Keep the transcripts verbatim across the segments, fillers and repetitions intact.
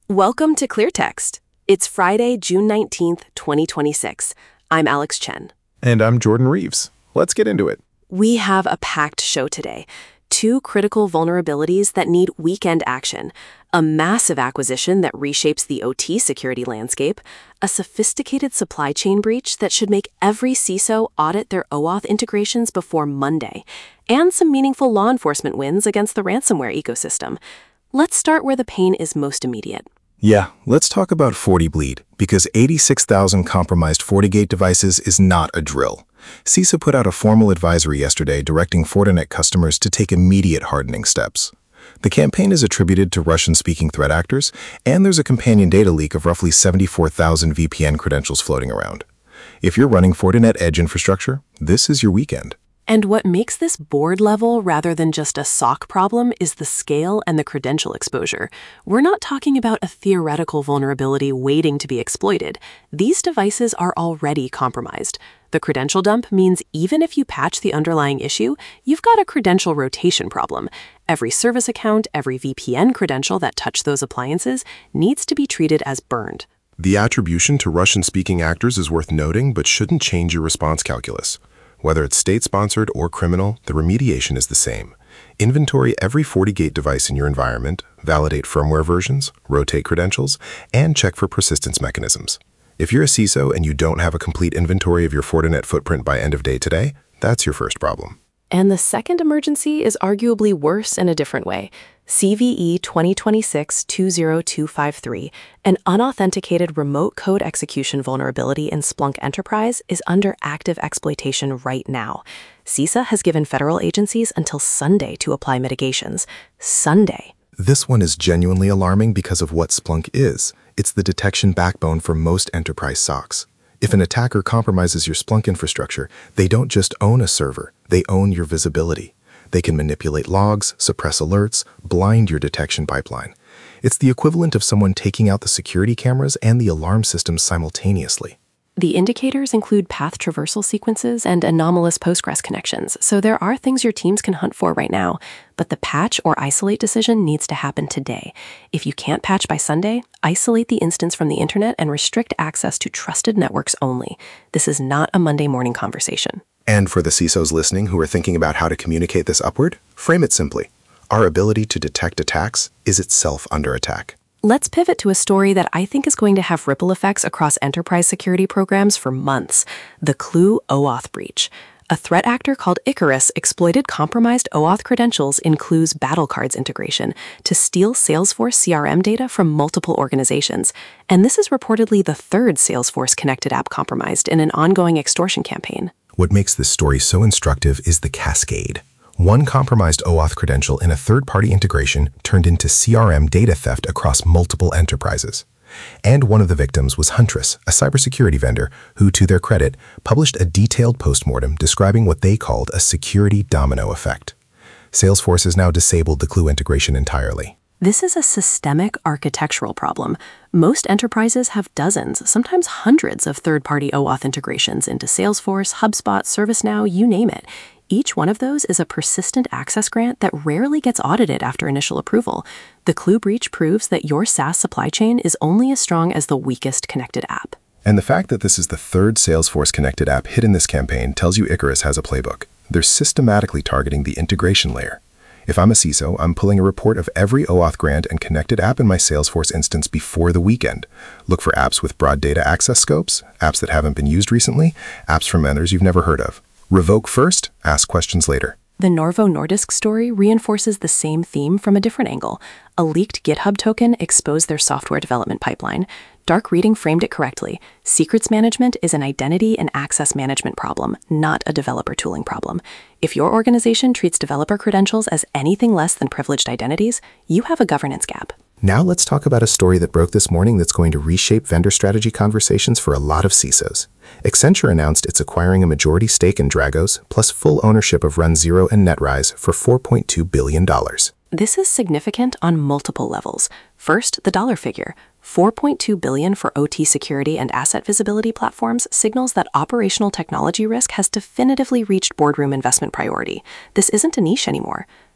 Welcome to ClearText. It's Friday, June nineteenth, twenty twenty-six. I'm Alex Chen. And I'm Jordan Reeves. Let's get into it. We have a packed show today. Two critical vulnerabilities that need weekend action, a massive acquisition that reshapes the O T security landscape, a sophisticated supply chain breach that should make every C I S O audit their OAuth integrations before Monday, and some meaningful law enforcement wins against the ransomware ecosystem. Let's start where the pain is most immediate. Yeah, let's talk about FortiBleed, because eighty-six thousand compromised FortiGate devices is not a drill. CISA put out a formal advisory yesterday directing Fortinet customers to take immediate hardening steps. The campaign is attributed to Russian-speaking threat actors, and there's a companion data leak of roughly seventy-four thousand V P N credentials floating around. If you're running Fortinet Edge infrastructure, this is your weekend. And what makes this board level rather than just a S O C problem is the scale and the credential exposure. We're not talking about a theoretical vulnerability waiting to be exploited. These devices are already compromised. The credential dump means even if you patch the underlying issue, you've got a credential rotation problem. Every service account, every V P N credential that touched those appliances needs to be treated as burned. The attribution to Russian-speaking actors is worth noting, but shouldn't change your response calculus. Whether it's state-sponsored or criminal, the remediation is the same. Inventory every FortiGate device in your environment, validate firmware versions, rotate credentials, and check for persistence mechanisms. If you're a C I S O and you don't have a complete inventory of your Fortinet footprint by end of day today, that's your first problem. And the second emergency is arguably worse in a different way. C V E twenty twenty-six dash two zero two five three, an unauthenticated remote code execution vulnerability in Splunk Enterprise, is under active exploitation right now. CISA has given federal agencies until Sunday to apply mitigations. Sunday. This one is genuinely alarming because of what Splunk is. It's the detection backbone for most enterprise S O Cs. If an attacker compromises your Splunk infrastructure, they don't just own a server, they own your visibility. They can manipulate logs, suppress alerts, blind your detection pipeline. It's the equivalent of someone taking out the security cameras and the alarm systems simultaneously. The indicators include path traversal sequences and anomalous Postgres connections, so there are things your teams can hunt for right now, but the patch or isolate decision needs to happen today. If you can't patch by Sunday, isolate the instance from the internet and restrict access to trusted networks only. This is not a Monday morning conversation. And for the C I S Os listening who are thinking about how to communicate this upward, frame it simply. Our ability to detect attacks is itself under attack. Let's pivot to a story that I think is going to have ripple effects across enterprise security programs for months: the Clue OAuth breach. A threat actor called Icarus exploited compromised OAuth credentials in Clue's Battle Cards integration to steal Salesforce C R M data from multiple organizations. And this is reportedly the third Salesforce connected app compromised in an ongoing extortion campaign. What makes this story so instructive is the cascade. One compromised OAuth credential in a third-party integration turned into C R M data theft across multiple enterprises. And one of the victims was Huntress, a cybersecurity vendor who, to their credit, published a detailed postmortem describing what they called a security domino effect. Salesforce has now disabled the Clue integration entirely. This is a systemic architectural problem. Most enterprises have dozens, sometimes hundreds of third-party OAuth integrations into Salesforce, HubSpot, ServiceNow, you name it. Each one of those is a persistent access grant that rarely gets audited after initial approval. The Clue breach proves that your SaaS supply chain is only as strong as the weakest connected app. And the fact that this is the third Salesforce connected app hit in this campaign tells you Icarus has a playbook. They're systematically targeting the integration layer. If I'm a C I S O, I'm pulling a report of every OAuth grant and connected app in my Salesforce instance before the weekend. Look for apps with broad data access scopes, apps that haven't been used recently, apps from vendors you've never heard of. Revoke first, ask questions later. The Novo Nordisk story reinforces the same theme from a different angle. A leaked GitHub token exposed their software development pipeline. Dark reading framed it correctly. Secrets management is an identity and access management problem, not a developer tooling problem. If your organization treats developer credentials as anything less than privileged identities, you have a governance gap. Now let's talk about a story that broke this morning that's going to reshape vendor strategy conversations for a lot of C I S Os. Accenture announced it's acquiring a majority stake in Dragos, plus full ownership of RunZero and NetRise for four point two billion dollars. This is significant on multiple levels. First, the dollar figure. four point two billion dollars for O T security and asset visibility platforms signals that operational technology risk has definitively reached boardroom investment priority. This isn't a niche anymore.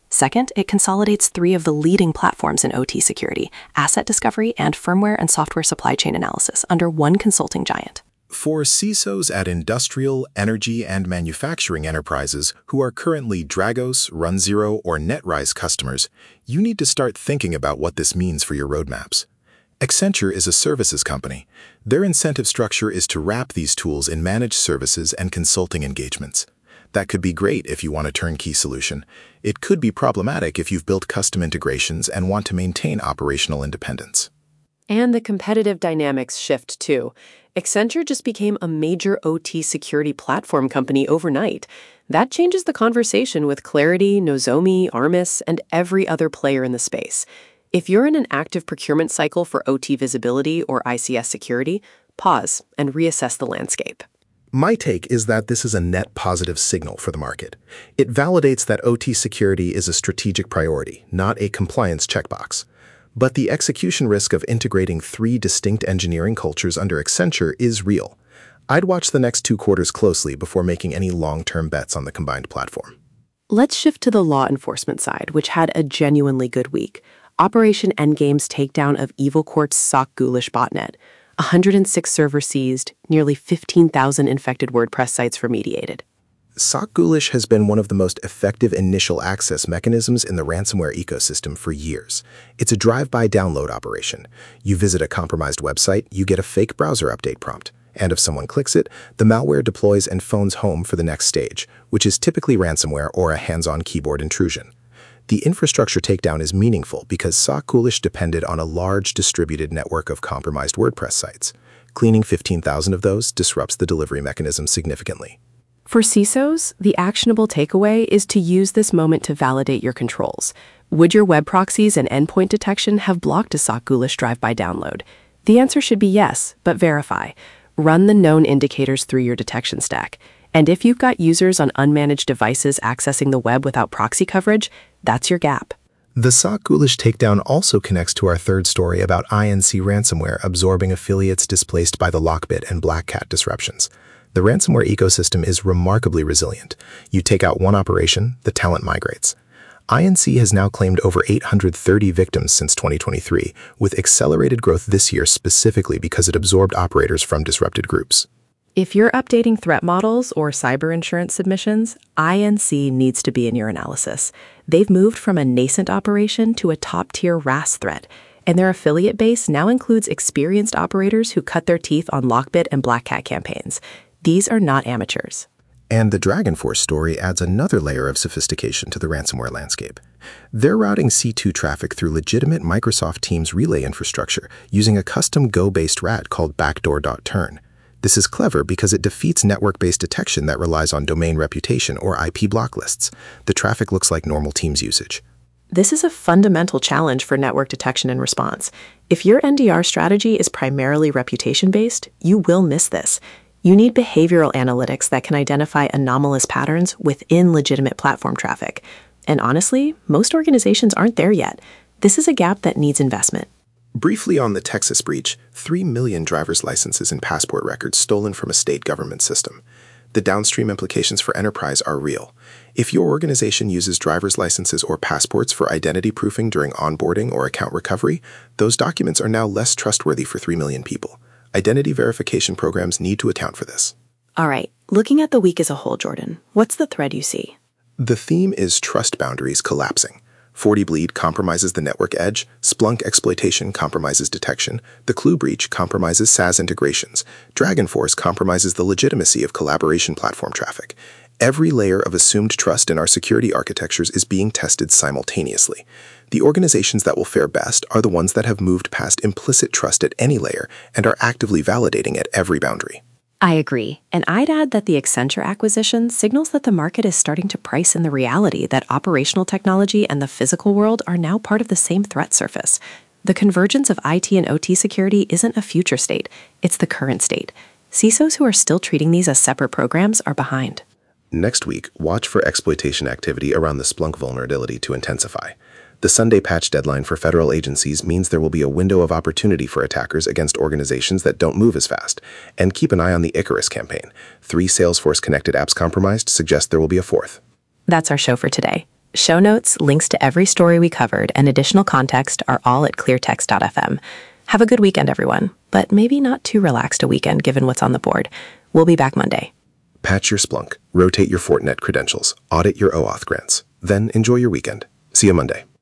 Second, it consolidates three of the leading platforms in O T security, asset discovery, and firmware and software supply chain analysis under one consulting giant. For C I S Os at industrial, energy, and manufacturing enterprises who are currently Dragos, RunZero, or NetRise customers, you need to start thinking about what this means for your roadmaps. Accenture is a services company. Their incentive structure is to wrap these tools in managed services and consulting engagements. That could be great if you want a turnkey solution. It could be problematic if you've built custom integrations and want to maintain operational independence. And the competitive dynamics shift too. Accenture just became a major O T security platform company overnight. That changes the conversation with Clarity, Nozomi, Armis, and every other player in the space. If you're in an active procurement cycle for O T visibility or I C S security, pause and reassess the landscape. My take is that this is a net positive signal for the market. It validates that O T security is a strategic priority, not a compliance checkbox. But the execution risk of integrating three distinct engineering cultures under Accenture is real. I'd watch the next two quarters closely before making any long-term bets on the combined platform. Let's shift to the law enforcement side, which had a genuinely good week. Operation Endgame's takedown of EvilCourt's Sock Ghoulish botnet. one hundred six servers seized, nearly fifteen thousand infected WordPress sites remediated. Sock Ghoulish has been one of the most effective initial access mechanisms in the ransomware ecosystem for years. It's a drive-by download operation. You visit a compromised website, you get a fake browser update prompt. And if someone clicks it, the malware deploys and phones home for the next stage, which is typically ransomware or a hands-on keyboard intrusion. The infrastructure takedown is meaningful because Sock Ghoulish depended on a large distributed network of compromised WordPress sites. Cleaning fifteen thousand of those disrupts the delivery mechanism significantly. For C I S Os, the actionable takeaway is to use this moment to validate your controls. Would your web proxies and endpoint detection have blocked a Sock Ghoulish drive-by download? The answer should be yes, but verify. Run the known indicators through your detection stack. And if you've got users on unmanaged devices accessing the web without proxy coverage, that's your gap. The Sock Ghoulish takedown also connects to our third story about I N C ransomware absorbing affiliates displaced by the Lockbit and Black Cat disruptions. The ransomware ecosystem is remarkably resilient. You take out one operation, the talent migrates. I N C has now claimed over eight hundred thirty victims since twenty twenty-three, with accelerated growth this year specifically because it absorbed operators from disrupted groups. If you're updating threat models or cyber insurance submissions, I N C needs to be in your analysis. They've moved from a nascent operation to a top-tier R A S threat, and their affiliate base now includes experienced operators who cut their teeth on Lockbit and Black Cat campaigns. These are not amateurs. And the DragonForce story adds another layer of sophistication to the ransomware landscape. They're routing C two traffic through legitimate Microsoft Teams relay infrastructure using a custom Go-based rat called backdoor dot turn. This is clever because it defeats network-based detection that relies on domain reputation or I P block lists. The traffic looks like normal Teams usage. This is a fundamental challenge for network detection and response. If your N D R strategy is primarily reputation-based, you will miss this. You need behavioral analytics that can identify anomalous patterns within legitimate platform traffic. And honestly, most organizations aren't there yet. This is a gap that needs investment. Briefly on the Texas breach, three million driver's licenses and passport records stolen from a state government system. The downstream implications for enterprise are real. If your organization uses driver's licenses or passports for identity proofing during onboarding or account recovery, those documents are now less trustworthy for three million people. Identity verification programs need to account for this. All right, looking at the week as a whole, Jordan, what's the thread you see? The theme is trust boundaries collapsing. forty Bleed compromises the network edge, Splunk exploitation compromises detection, the Clue breach compromises SaaS integrations, DragonForce compromises the legitimacy of collaboration platform traffic. Every layer of assumed trust in our security architectures is being tested simultaneously. The organizations that will fare best are the ones that have moved past implicit trust at any layer and are actively validating at every boundary. I agree. And I'd add that the Accenture acquisition signals that the market is starting to price in the reality that operational technology and the physical world are now part of the same threat surface. The convergence of I T and O T security isn't a future state, it's the current state. C I S Os who are still treating these as separate programs are behind. Next week, watch for exploitation activity around the Splunk vulnerability to intensify. The Sunday patch deadline for federal agencies means there will be a window of opportunity for attackers against organizations that don't move as fast. And keep an eye on the Icarus campaign. Three Salesforce-connected apps compromised suggest there will be a fourth. That's our show for today. Show notes, links to every story we covered, and additional context are all at cleartext dot f m. Have a good weekend, everyone, but maybe not too relaxed a weekend given what's on the board. We'll be back Monday. Patch your Splunk, rotate your Fortinet credentials, audit your OAuth grants, then enjoy your weekend. See you Monday.